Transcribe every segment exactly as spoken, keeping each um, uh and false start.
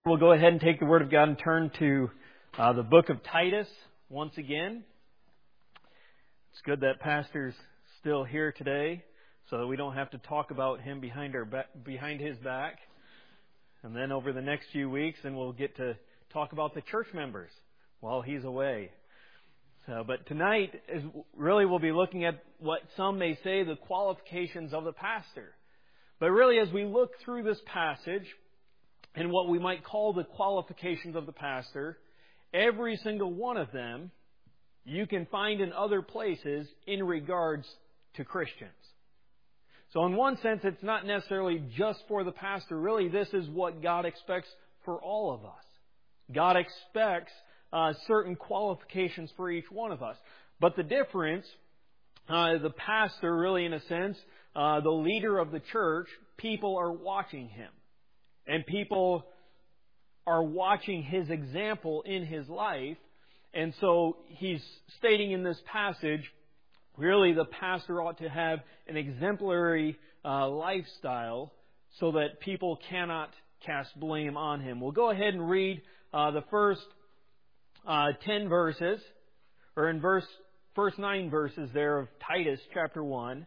We'll go ahead and take the Word of God and turn to uh, the book of Titus once again. It's good that Pastor's still here today so that we don't have to talk about him behind our ba- behind his back. And then over the next few weeks, then we'll get to talk about the church members while he's away. So, but tonight is really we'll be looking at what some may say the qualifications of the pastor. But really, as we look through this passage, and what we might call the qualifications of the pastor, every single one of them you can find in other places in regards to Christians. So in one sense, it's not necessarily just for the pastor. Really, this is what God expects for all of us. God expects uh, certain qualifications for each one of us. But the difference, uh, the pastor, really in a sense, uh, the leader of the church, people are watching him. And people are watching his example in his life. And so he's stating in this passage, really the pastor ought to have an exemplary uh, lifestyle so that people cannot cast blame on him. We'll go ahead and read uh, the first uh, ten verses, or in verse first nine verses there of Titus chapter one.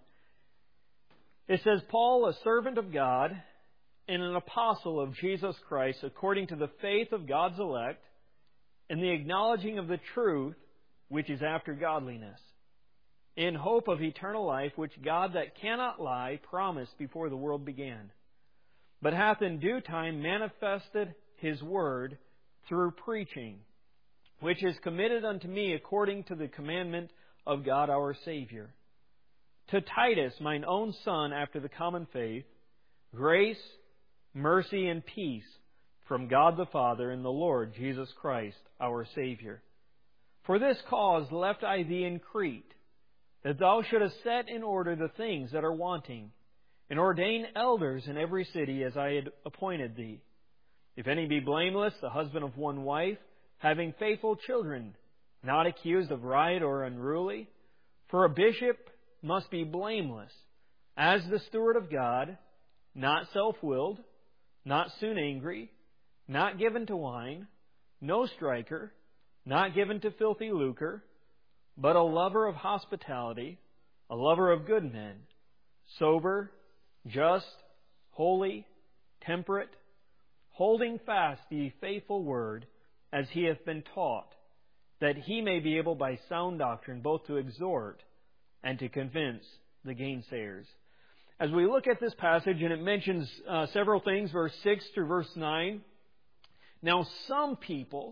It says, Paul, a servant of God, and an apostle of Jesus Christ, according to the faith of God's elect, and the acknowledging of the truth, which is after godliness, in hope of eternal life, which God that cannot lie promised before the world began, but hath in due time manifested His word through preaching, which is committed unto me according to the commandment of God our Savior. To Titus, mine own son, after the common faith, grace, mercy and peace from God the Father and the Lord Jesus Christ, our Savior. For this cause left I thee in Crete, that thou shouldest set in order the things that are wanting, and ordain elders in every city as I had appointed thee. If any be blameless, the husband of one wife, having faithful children, not accused of riot or unruly. For a bishop must be blameless, as the steward of God, not self-willed, not soon angry, not given to wine, no striker, not given to filthy lucre, but a lover of hospitality, a lover of good men, sober, just, holy, temperate, holding fast the faithful word as he hath been taught, that he may be able by sound doctrine both to exhort and to convince the gainsayers. As we look at this passage, and it mentions uh, several things, verse six through verse nine. Now, some people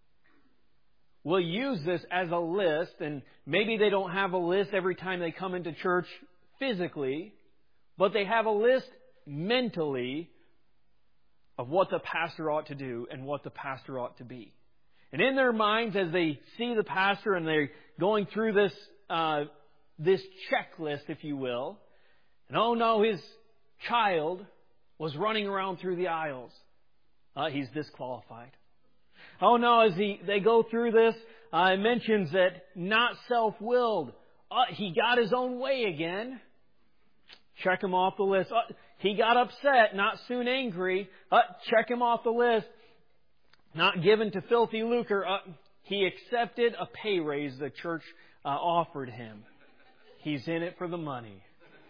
will use this as a list, and maybe they don't have a list every time they come into church physically, but they have a list mentally of what the pastor ought to do and what the pastor ought to be. And in their minds, as they see the pastor and they're going through this uh, this checklist, if you will, and oh no, his child was running around through the aisles. Uh, he's disqualified. Oh no, as he, they go through this, uh, it mentions that not self-willed. Uh, he got his own way again. Check him off the list. Uh, he got upset, not soon angry. Uh, check him off the list. Not given to filthy lucre. Uh, he accepted a pay raise the church uh, offered him. He's in it for the money.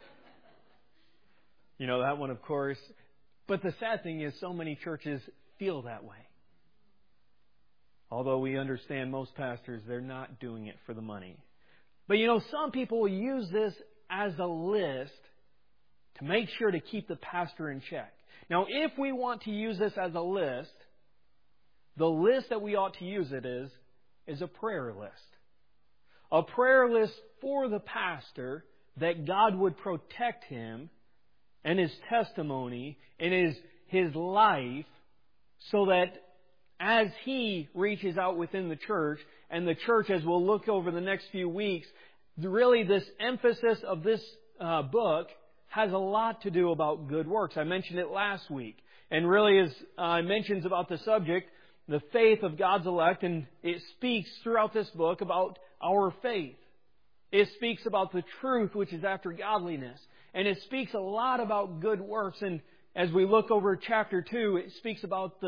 You know that one, of course. But the sad thing is so many churches feel that way. Although we understand most pastors, they're not doing it for the money. But you know, some people will use this as a list to make sure to keep the pastor in check. Now, if we want to use this as a list, the list that we ought to use it is, is a prayer list. A prayer list for the pastor that God would protect him and his testimony and his, his life, so that as he reaches out within the church, and the church, as we'll look over the next few weeks, really this emphasis of this uh, book has a lot to do about good works. I mentioned it last week. And really, as uh, it mentions about the subject, the faith of God's elect, and it speaks throughout this book about our faith. It speaks about the truth, which is after godliness. And it speaks a lot about good works. And as we look over chapter two, it speaks about the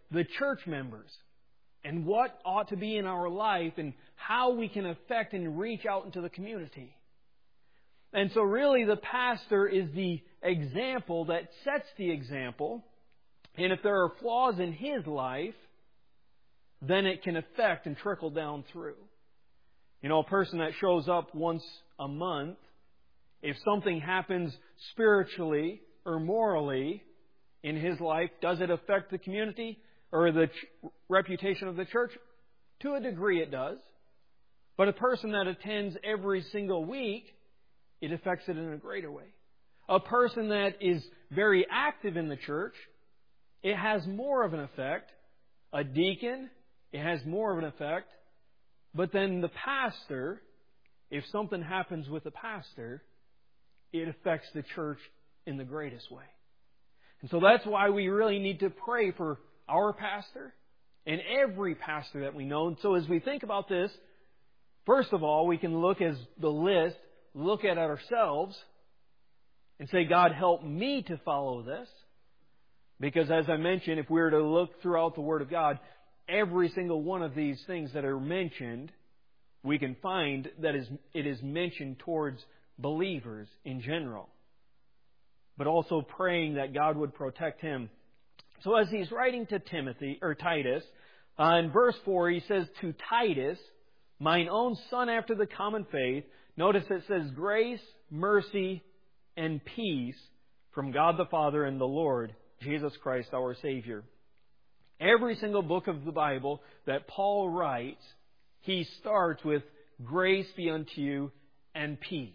the church members and what ought to be in our life and how we can affect and reach out into the community. And so really the pastor is the example that sets the example. And if there are flaws in his life, then it can affect and trickle down through. You know, a person that shows up once a month, if something happens spiritually or morally in his life, does it affect the community or the ch- reputation of the church? To a degree it does. But a person that attends every single week, it affects it in a greater way. A person that is very active in the church, it has more of an effect. A deacon, it has more of an effect. But then the pastor, if something happens with the pastor, it affects the church in the greatest way. And so that's why we really need to pray for our pastor and every pastor that we know. And so as we think about this, first of all, we can look as the list, look at ourselves and say, God, help me to follow this. Because as I mentioned, if we were to look throughout the Word of God, every single one of these things that are mentioned, we can find that is it is mentioned towards believers in general. But also praying that God would protect him. So as he's writing to Timothy, or Titus, uh, in verse four, he says, to Titus, mine own son after the common faith. Notice it says, grace, mercy, and peace from God the Father and the Lord Jesus Christ our Savior. Every single book of the Bible that Paul writes, he starts with grace be unto you and peace.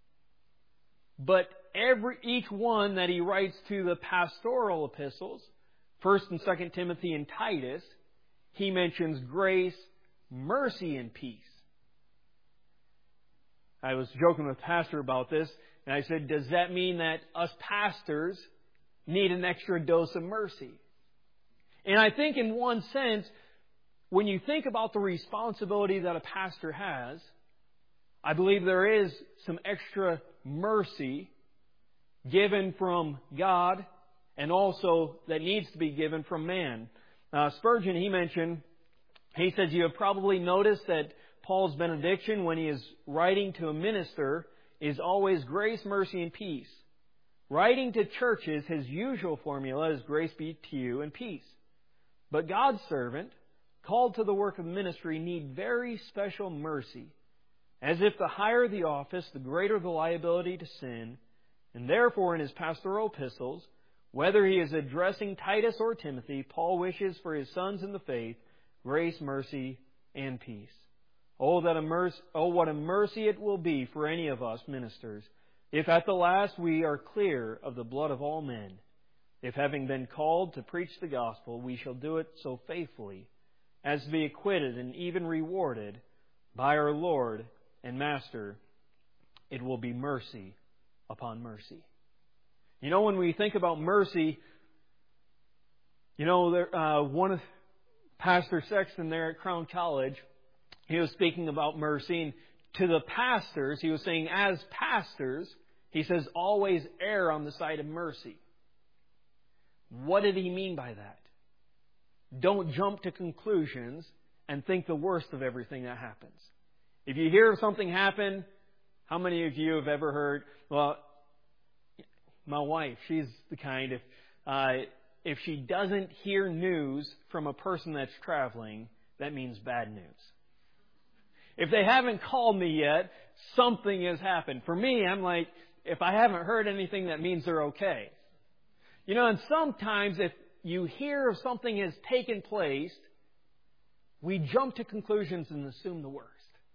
But every each one that he writes to the pastoral epistles, First and Second Timothy and Titus, he mentions grace, mercy, and peace. I was joking with Pastor about this, and I said, does that mean that us pastors need an extra dose of mercy? And I think in one sense, when you think about the responsibility that a pastor has, I believe there is some extra mercy given from God and also that needs to be given from man. Uh, Spurgeon, he mentioned, he says, you have probably noticed that Paul's benediction when he is writing to a minister is always grace, mercy, and peace. Writing to churches, his usual formula is grace be to you and peace. But God's servant, called to the work of ministry, need very special mercy, as if the higher the office, the greater the liability to sin. And therefore, in his pastoral epistles, whether he is addressing Titus or Timothy, Paul wishes for his sons in the faith grace, mercy, and peace. Oh, that a mercy, oh, what a mercy it will be for any of us ministers, if at the last we are clear of the blood of all men. If having been called to preach the gospel, we shall do it so faithfully as to be acquitted and even rewarded by our Lord and Master, it will be mercy upon mercy. You know, when we think about mercy, you know, there, uh, one of Pastor Sexton there at Crown College, he was speaking about mercy, and to the pastors, he was saying, as pastors, he says, always err on the side of mercy. What did he mean by that? Don't jump to conclusions and think the worst of everything that happens. If you hear something happen, how many of you have ever heard, well, my wife, she's the kind, if, uh, if she doesn't hear news from a person that's traveling, that means bad news. If they haven't called me yet, something has happened. For me, I'm like, if I haven't heard anything, that means they're okay. You know, and sometimes if you hear of something has taken place, we jump to conclusions and assume the worst.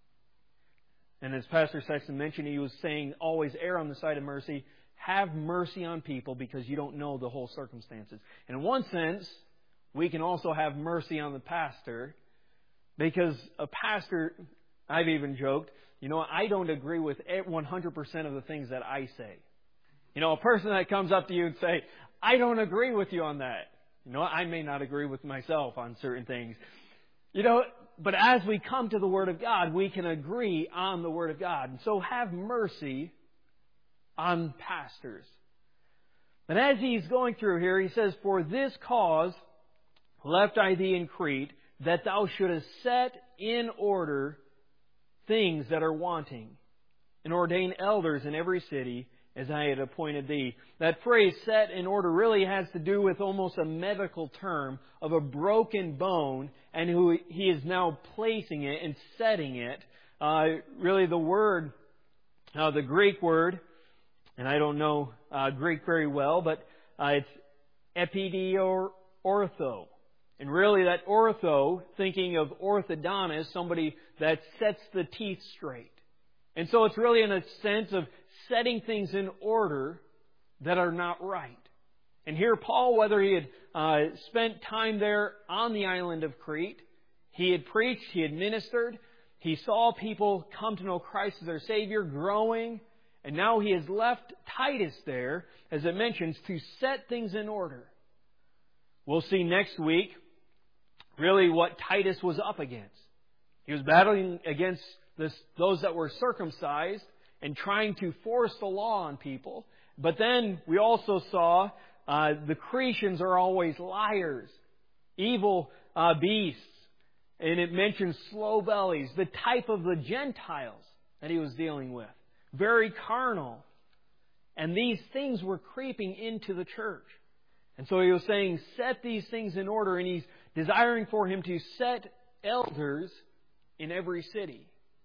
And as Pastor Sexton mentioned, he was saying, always err on the side of mercy. Have mercy on people because you don't know the whole circumstances. And in one sense, we can also have mercy on the pastor because a pastor, I've even joked, you know, I don't agree with one hundred percent of the things that I say. You know, a person that comes up to you and say, I don't agree with you on that. You know, I may not agree with myself on certain things. You know, but as we come to the Word of God, we can agree on the Word of God. And so have mercy on pastors. And as he's going through here, he says, for this cause left I thee in Crete, that thou shouldest set in order things that are wanting, and ordain elders in every city, as I had appointed thee. That phrase, set in order, really has to do with almost a medical term of a broken bone, and who he is now placing it and setting it. Uh, really the word, uh, the Greek word, and I don't know uh, Greek very well, but uh, it's epidiortho. And really that ortho, thinking of orthodontist, somebody that sets the teeth straight. And so it's really in a sense of setting things in order that are not right. And here Paul, whether he had uh, spent time there on the island of Crete, he had preached, he had ministered, he saw people come to know Christ as their Savior, growing, and now he has left Titus there, as it mentions, to set things in order. We'll see next week really what Titus was up against. He was battling against this, those that were circumcised and trying to force the law on people. But then we also saw uh, the Cretians are always liars, evil uh, beasts. And it mentions slow bellies, the type of the Gentiles that he was dealing with. Very carnal. And these things were creeping into the church. And so he was saying, set these things in order. And he's desiring for him to set elders in every city.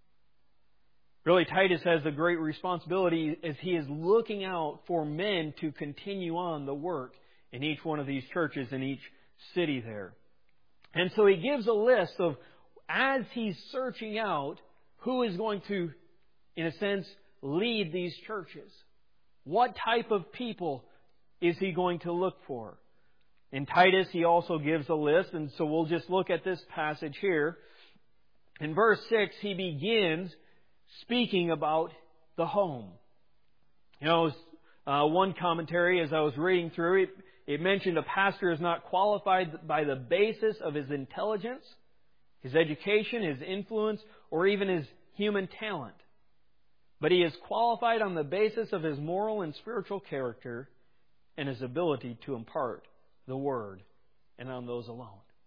Really, Titus has a great responsibility as he is looking out for men to continue on the work in each one of these churches, in each city there. And so he gives a list of, as he's searching out, who is going to, in a sense, lead these churches. What type of people is he going to look for? In Titus, he also gives a list, and so we'll just look at this passage here. In verse six, he begins speaking about the home. You know, uh, one commentary, as I was reading through it, it mentioned a pastor is not qualified by the basis of his intelligence, his education, his influence, or even his human talent. But he is qualified on the basis of his moral and spiritual character and his ability to impart the Word, and on those alone.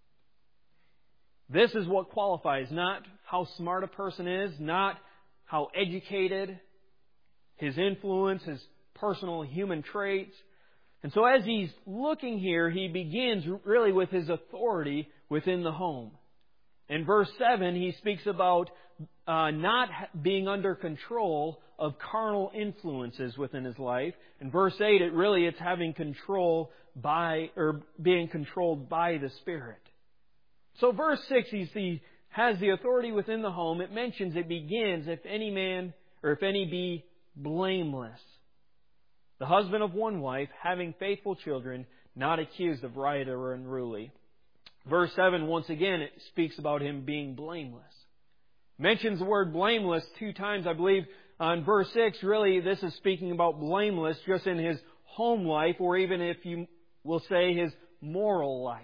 This is what qualifies, not how smart a person is, not how educated, his influence, his personal human traits. And so as he's looking here, he begins really with his authority within the home. In verse seven, he speaks about uh, not being under control of carnal influences within his life. In verse eight, it really it's having control by, or being controlled by the Spirit. So verse six, he, he has the authority within the home. It mentions, it begins, if any man, or if any be blameless. The husband of one wife, having faithful children, not accused of riot or unruly. Verse seven, once again, it speaks about him being blameless. Mentions the word blameless two times, I believe. On verse six, really, this is speaking about blameless just in his home life, or even if you will say his moral life.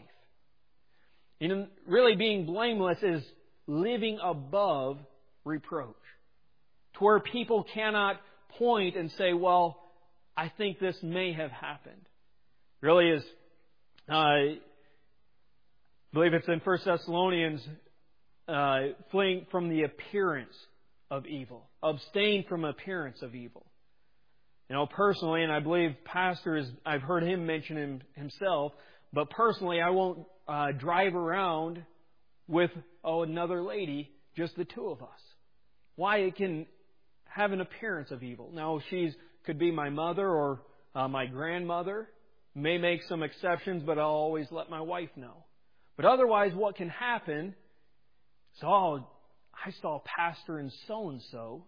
And really being blameless is living above reproach. To where people cannot point and say, well, I think this may have happened. Really is, uh, I believe it's in First Thessalonians, uh, fleeing from the appearance of evil. Abstain from appearance of evil. You know, personally, and I believe pastors, I've heard him mention him, himself, but personally, I won't uh, drive around with oh, another lady, just the two of us. Why? It can have an appearance of evil. Now, she's could be my mother or uh, my grandmother. May make some exceptions, but I'll always let my wife know. But otherwise, what can happen is, oh, I saw Pastor and so-and-so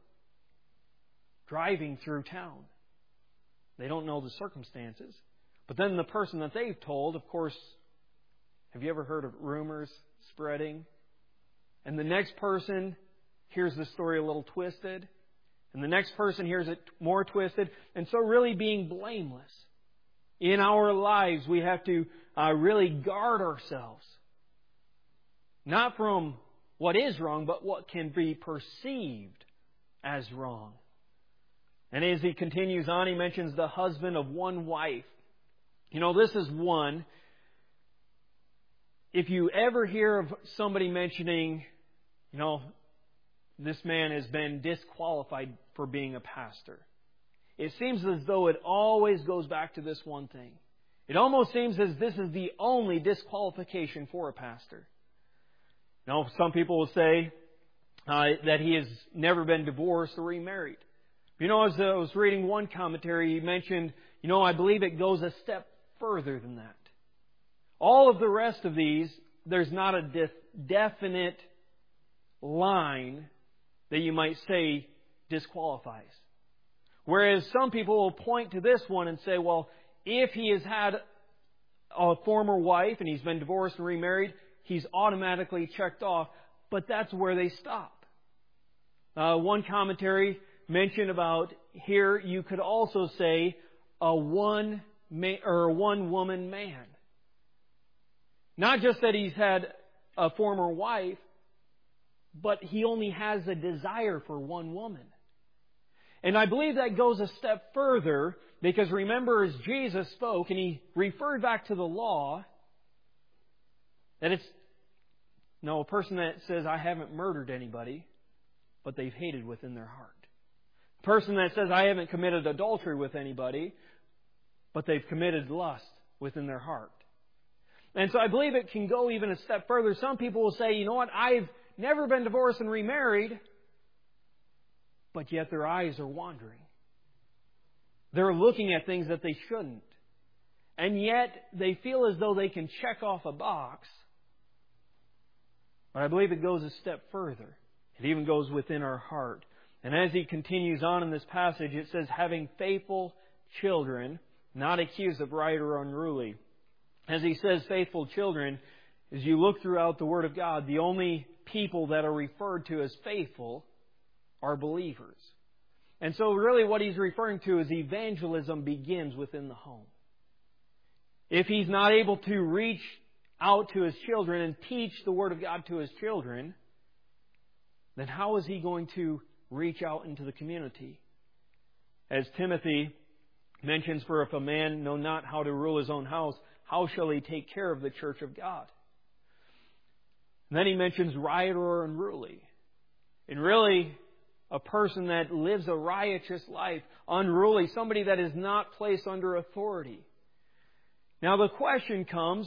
driving through town. They don't know the circumstances. But then the person that they've told, of course, have you ever heard of rumors spreading? And the next person hears the story a little twisted. And the next person hears it more twisted. And so really being blameless. In our lives, we have to uh, really guard ourselves. Not from what is wrong, but what can be perceived as wrong. And as he continues on, he mentions the husband of one wife. You know, this is one if you ever hear of somebody mentioning, you know, this man has been disqualified for being a pastor, it seems as though it always goes back to this one thing. It almost seems as this is the only disqualification for a pastor. Now, some people will say uh, that he has never been divorced or remarried. You know, as I was reading one commentary, he mentioned, you know, I believe it goes a step further than that. All of the rest of these, there's not a def- definite line that you might say disqualifies. Whereas some people will point to this one and say, well, if he has had a former wife and he's been divorced and remarried, he's automatically checked off. But that's where they stop. Uh, one commentary mentioned about here you could also say a one man, or a one woman man. Not just that he's had a former wife, but he only has a desire for one woman. And I believe that goes a step further, because remember, as Jesus spoke and He referred back to the law, that it's no a person that says, I haven't murdered anybody, but they've hated within their heart. A person that says, I haven't committed adultery with anybody, but they've committed lust within their heart. And so I believe it can go even a step further. Some people will say, you know what, I've never been divorced and remarried, but yet their eyes are wandering. They're looking at things that they shouldn't. And yet they feel as though they can check off a box. But I believe it goes a step further. It even goes within our heart. And as he continues on in this passage, it says, having faithful children, not accused of right or unruly. As he says faithful children, as you look throughout the Word of God, the only people that are referred to as faithful are believers. And so really what he's referring to is evangelism begins within the home. If he's not able to reach out to his children and teach the Word of God to his children, then how is he going to reach out into the community? As Timothy mentions, for if a man know not how to rule his own house, how shall he take care of the church of God? And then he mentions riot or unruly. And really, a person that lives a riotous life, unruly, somebody that is not placed under authority. Now the question comes,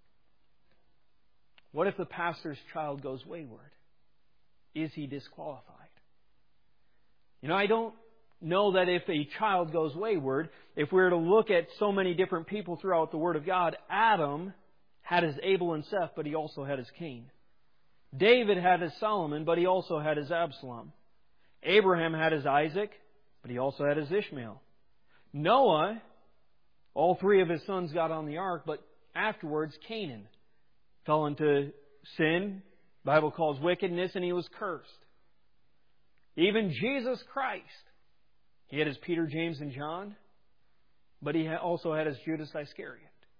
what if the pastor's child goes wayward? Is he disqualified? You know, I don't know that if a child goes wayward, if we were to look at so many different people throughout the Word of God, Adam had his Abel and Seth, but he also had his Cain. David had his Solomon, but he also had his Absalom. Abraham had his Isaac, but he also had his Ishmael. Noah, all three of his sons got on the ark, but afterwards Canaan fell into sin, the Bible calls wickedness, and he was cursed. Even Jesus Christ, he had his Peter, James, and John, but he also had his Judas Iscariot.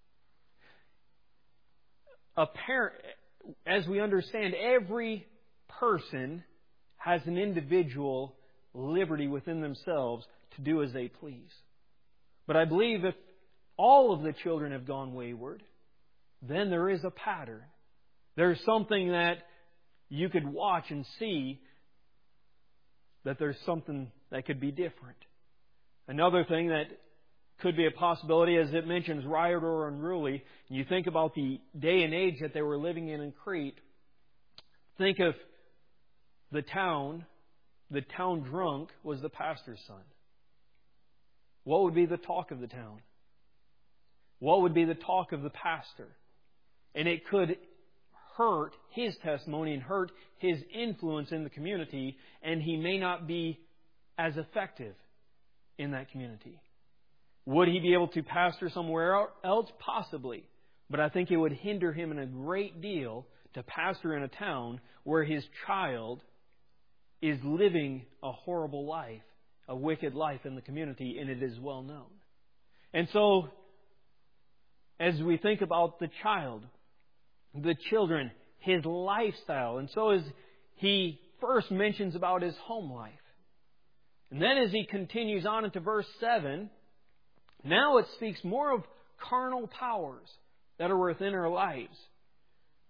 Apparent, as we understand, every person has an individual liberty within themselves to do as they please. But I believe if all of the children have gone wayward, then there is a pattern. There's something that you could watch and see that there's something that could be different. Another thing that could be a possibility, as it mentions riot or unruly, and you think about the day and age that they were living in in Crete, think of the town, the town drunk was the pastor's son. What would be the talk of the town? What would be the talk of the pastor? And it could hurt his testimony and hurt his influence in the community, and he may not be as effective in that community. Would he be able to pastor somewhere else? Possibly. But I think it would hinder him in a great deal to pastor in a town where his child is living a horrible life, a wicked life in the community, and it is well known. And so, as we think about the child, the children, his lifestyle, and so as he first mentions about his home life. And then as he continues on into verse seven, now it speaks more of carnal powers that are within our lives.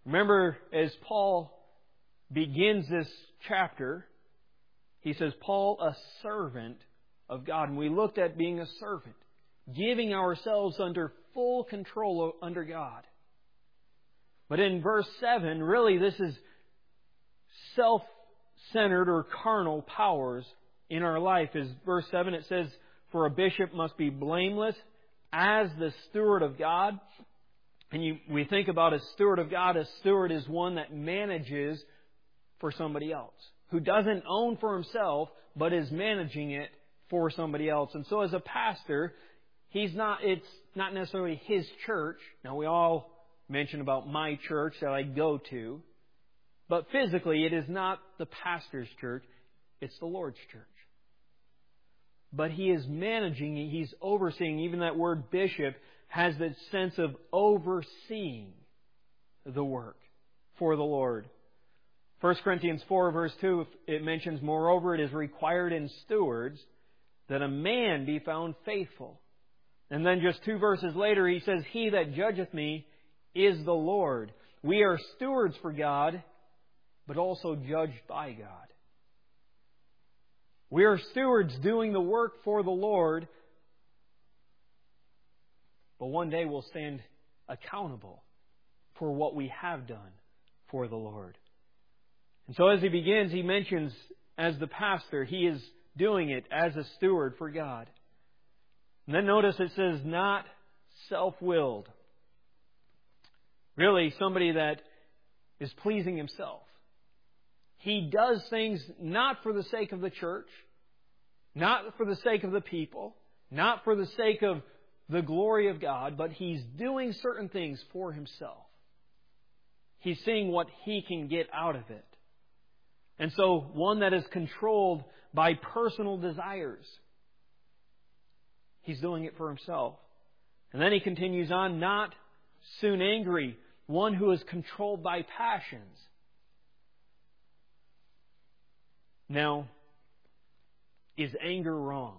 Remember, as Paul begins this chapter, he says, Paul, a servant of God. And we looked at being a servant, giving ourselves under full control under God. But in verse seven, really this is self-centered or carnal powers in our life. As verse seven, it says, for a bishop must be blameless as the steward of God. And you, we think about a steward of God. A steward is one that manages for somebody else, who doesn't own for himself, but is managing it for somebody else. And so as a pastor, he's not, it's not necessarily his church. Now we all mention about my church that I go to. But physically, it is not the pastor's church. It's the Lord's church. But he is managing, he's overseeing. Even that word bishop has that sense of overseeing the work for the Lord. First Corinthians four verse two, it mentions, moreover, it is required in stewards that a man be found faithful. And then just two verses later, he says, he that judgeth me is the Lord. We are stewards for God, but also judged by God. We are stewards doing the work for the Lord, but one day we'll stand accountable for what we have done for the Lord. And so as he begins, he mentions, as the pastor, he is doing it as a steward for God. And then notice it says, not self-willed. Really, somebody that is pleasing himself. He does things not for the sake of the church, not for the sake of the people, not for the sake of the glory of God, but he's doing certain things for himself. He's seeing what he can get out of it. And so, one that is controlled by personal desires. He's doing it for himself. And then he continues on, not soon angry, one who is controlled by passions. Now, is anger wrong?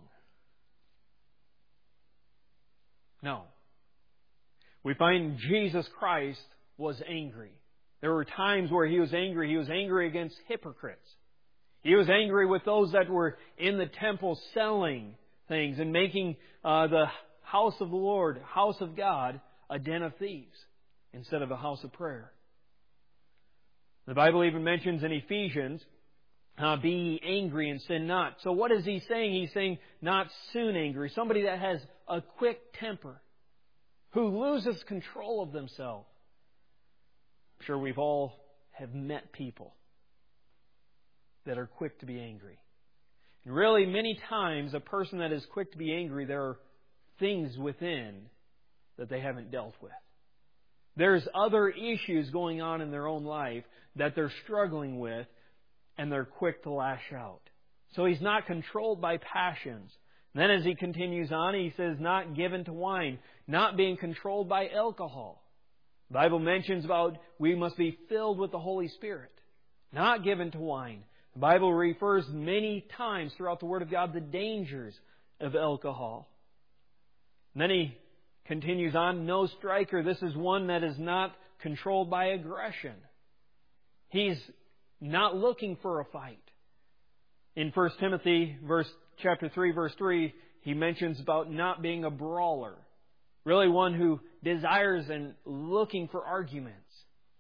No. We find Jesus Christ was angry. There were times where He was angry. He was angry against hypocrites. He was angry with those that were in the temple selling things and making uh, the house of the Lord, house of God, a den of thieves instead of a house of prayer. The Bible even mentions in Ephesians, Uh, be ye angry and sin not. So what is he saying? He's saying not soon angry. Somebody that has a quick temper, who loses control of themselves. I'm sure we've all have met people that are quick to be angry. And really, many times, a person that is quick to be angry, there are things within that they haven't dealt with. There's other issues going on in their own life that they're struggling with, and they're quick to lash out. So he's not controlled by passions. And then as he continues on, he says, not given to wine, not being controlled by alcohol. The Bible mentions about we must be filled with the Holy Spirit, not given to wine. The Bible refers many times throughout the Word of God the dangers of alcohol. And then he continues on, no striker. This is one that is not controlled by aggression. He's not looking for a fight. In First Timothy verse chapter three, verse three, he mentions about not being a brawler. Really one who desires and looking for arguments.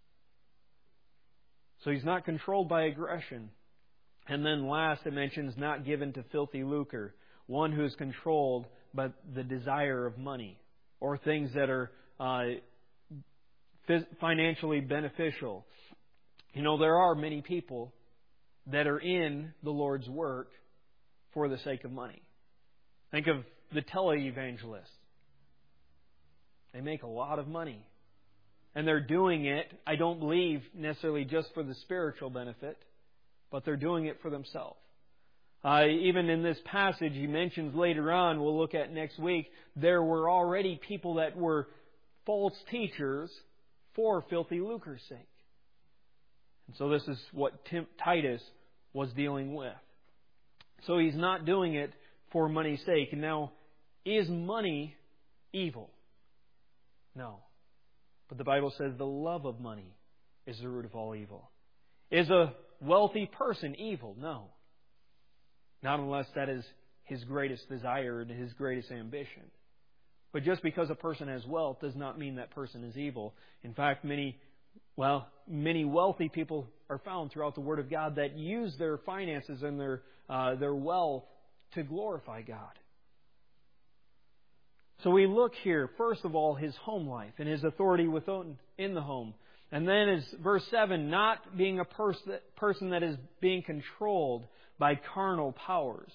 So he's not controlled by aggression. And then last it mentions not given to filthy lucre. One who is controlled by the desire of money or things that are uh, financially beneficial. You know, there are many people that are in the Lord's work for the sake of money. Think of the televangelists. They make a lot of money. And they're doing it, I don't believe, necessarily just for the spiritual benefit, but they're doing it for themselves. Uh, even in this passage, he mentions later on, we'll look at next week, there were already people that were false teachers for filthy lucre's sake. And so this is what Tim, Titus was dealing with. So he's not doing it for money's sake. And now, is money evil? No. But the Bible says the love of money is the root of all evil. Is a wealthy person evil? No. Not unless that is his greatest desire and his greatest ambition. But just because a person has wealth does not mean that person is evil. In fact, many, well, many wealthy people are found throughout the Word of God that use their finances and their uh, their wealth to glorify God. So we look here, first of all, his home life and his authority within in the home. And then is verse seven, not being a pers- person that is being controlled by carnal powers,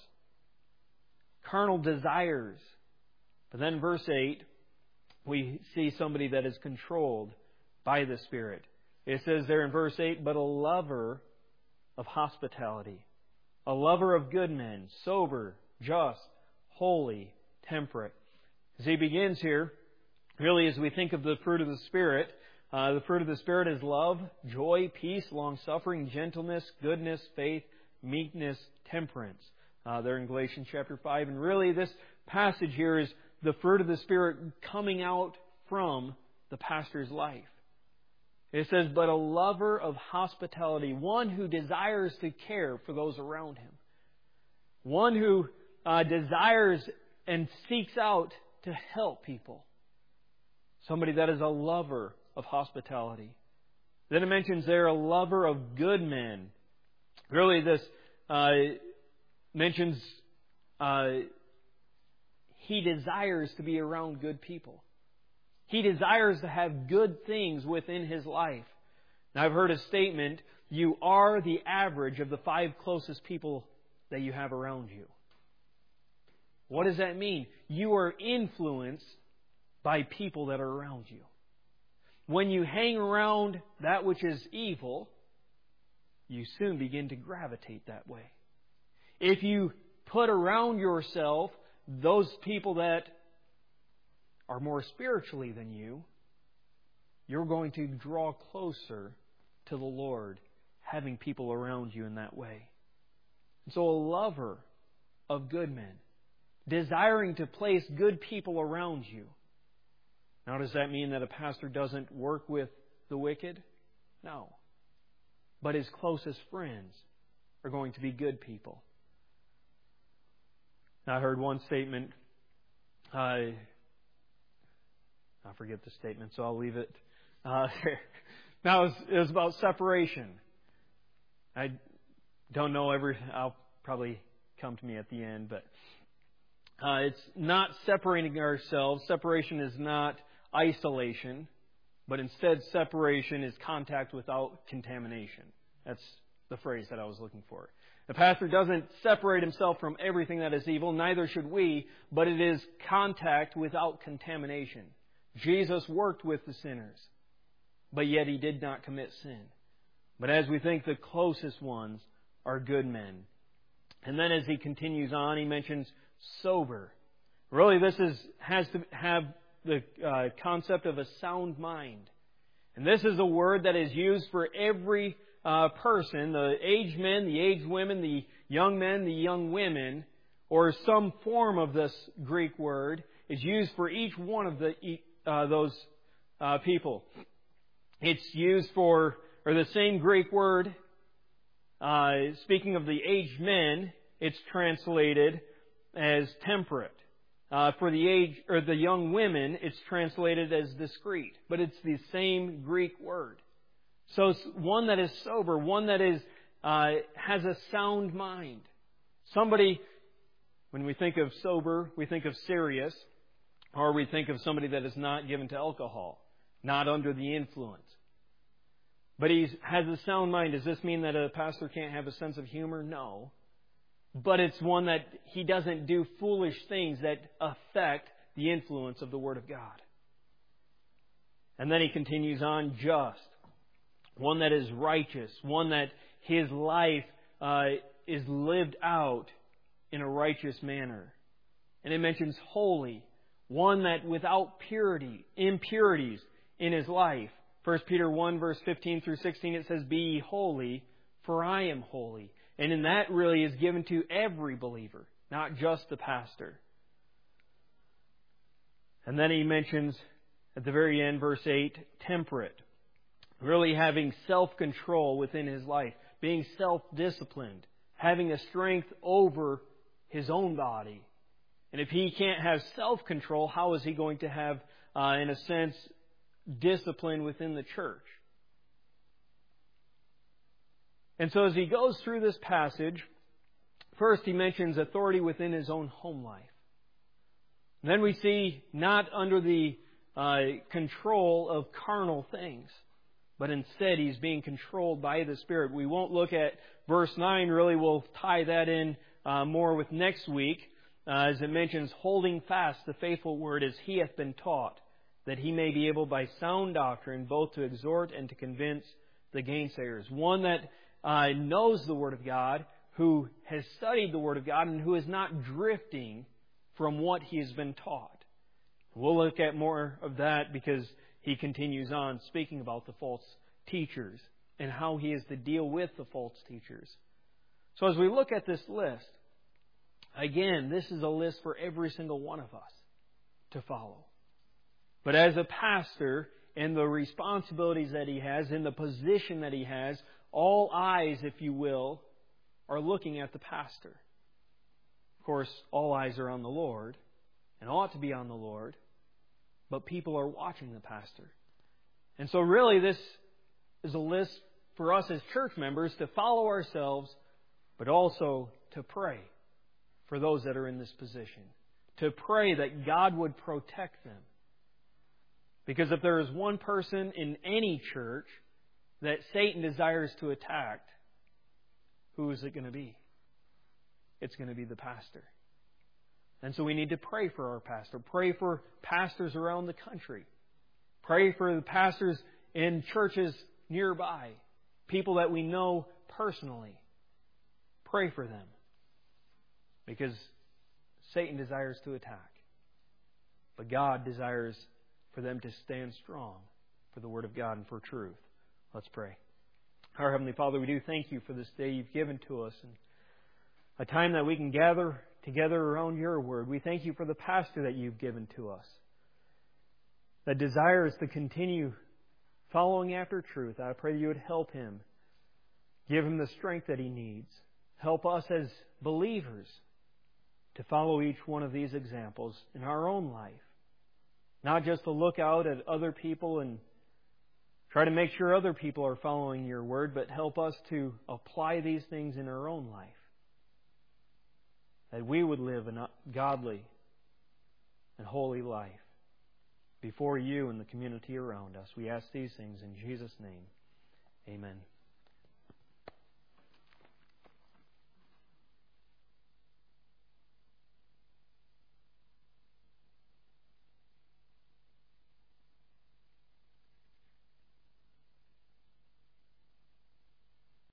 carnal desires. But then verse eight, we see somebody that is controlled by the Spirit. It says there in verse eight, but a lover of hospitality, a lover of good men, sober, just, holy, temperate. As he begins here, really as we think of the fruit of the Spirit, uh, the fruit of the Spirit is love, joy, peace, long-suffering, gentleness, goodness, faith, meekness, temperance. Uh, there in Galatians chapter five. And really this passage here is the fruit of the Spirit coming out from the pastor's life. It says, but a lover of hospitality, one who desires to care for those around him. One who uh, desires and seeks out to help people. Somebody that is a lover of hospitality. Then it mentions there a lover of good men. Really this uh, mentions uh, he desires to be around good people. He desires to have good things within his life. Now I've heard a statement, you are the average of the five closest people that you have around you. What does that mean? You are influenced by people that are around you. When you hang around that which is evil, you soon begin to gravitate that way. If you put around yourself those people that are more spiritually than you, you're going to draw closer to the Lord, having people around you in that way. And so a lover of good men, desiring to place good people around you. Now, does that mean that a pastor doesn't work with the wicked? No. But his closest friends are going to be good people. Now, I heard one statement. I I forget the statement, so I'll leave it. Uh, now, it was, it was about separation. I don't know every. I'll probably come to me at the end, but uh, it's not separating ourselves. Separation is not isolation, but instead separation is contact without contamination. That's the phrase that I was looking for. The pastor doesn't separate himself from everything that is evil, neither should we, but it is contact without contamination. Jesus worked with the sinners, but yet he did not commit sin. But as we think, the closest ones are good men. And then as he continues on, he mentions sober. Really, this is has to have the uh, concept of a sound mind. And this is a word that is used for every uh, person, the aged men, the aged women, the young men, the young women, or some form of this Greek word is used for each one of the uh, those uh, people. It's used for, or the same Greek word, uh, speaking of the aged men, it's translated as temperate. Uh, for the age or the young women, it's translated as discreet, but it's the same Greek word. So it's one that is sober, one that is uh, has a sound mind. Somebody, when we think of sober, we think of serious, or we think of somebody that is not given to alcohol, not under the influence. But he has a sound mind. Does this mean that a pastor can't have a sense of humor? No. But it's one that he doesn't do foolish things that affect the influence of the Word of God. And then he continues on, just. One that is righteous. One that his life uh, is lived out in a righteous manner. And it mentions holy. One that without purity, impurities in his life. First Peter one, verse fifteen through sixteen, it says, be ye holy, for I am holy. And in that really is given to every believer, not just the pastor. And then he mentions at the very end, verse eight, temperate. really having self-control within his life, being self-disciplined, having a strength over his own body. And if he can't have self-control, how is he going to have, uh, in a sense, discipline within the church? And so as he goes through this passage, first he mentions authority within his own home life. And then we see not under the uh, control of carnal things, but instead he's being controlled by the Spirit. We won't look at verse nine, really. We'll tie that in uh, more with next week, uh, as it mentions, holding fast the faithful word as he hath been taught, that he may be able by sound doctrine both to exhort and to convince the gainsayers. One that uh, knows the Word of God, who has studied the Word of God, and who is not drifting from what he has been taught. We'll look at more of that because he continues on speaking about the false teachers and how he is to deal with the false teachers. So as we look at this list, again, this is a list for every single one of us to follow. But as a pastor, in the responsibilities that he has, in the position that he has, all eyes, if you will, are looking at the pastor. Of course, all eyes are on the Lord, and ought to be on the Lord, but people are watching the pastor. And so really this is a list for us as church members to follow ourselves, but also to pray for those that are in this position. To pray that God would protect them. Because if there is one person in any church that Satan desires to attack, who is it going to be? It's going to be the pastor. And so we need to pray for our pastor. Pray for pastors around the country. Pray for the pastors in churches nearby. People that we know personally. Pray for them. Because Satan desires to attack. But God desires for them to stand strong for the Word of God and for truth. Let's pray. Our Heavenly Father, we do thank you for this day you've given to us and a time that we can gather together around your Word. We thank you for the pastor that you've given to us that desires to continue following after truth. I pray you would help him. Give him the strength that he needs. Help us as believers to follow each one of these examples in our own life. Not just to look out at other people and try to make sure other people are following your word, but help us to apply these things in our own life. That we would live a godly and holy life before you and the community around us. We ask these things in Jesus' name. Amen.